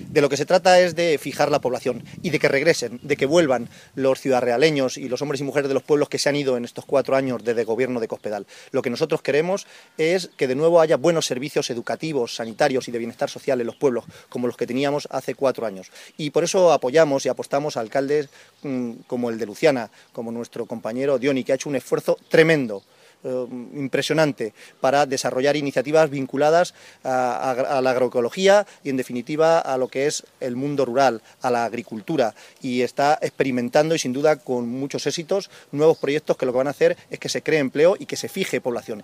De lo que se trata es de fijar la población y de que regresen, de que vuelvan los ciudadrealeños y los hombres y mujeres de los pueblos que se han ido en estos 4 años desde el gobierno de Cospedal. Lo que nosotros queremos es que de nuevo haya buenos servicios educativos, sanitarios y de bienestar social en los pueblos, como los que teníamos hace 4 años. Y por eso apoyamos y apostamos a alcaldes como el de Luciana, como nuestro compañero Diony, que ha hecho un esfuerzo tremendo, impresionante, para desarrollar iniciativas vinculadas a la agroecología y, en definitiva, a lo que es el mundo rural, a la agricultura, y está experimentando, y sin duda con muchos éxitos, nuevos proyectos que lo que van a hacer es que se cree empleo y que se fije población.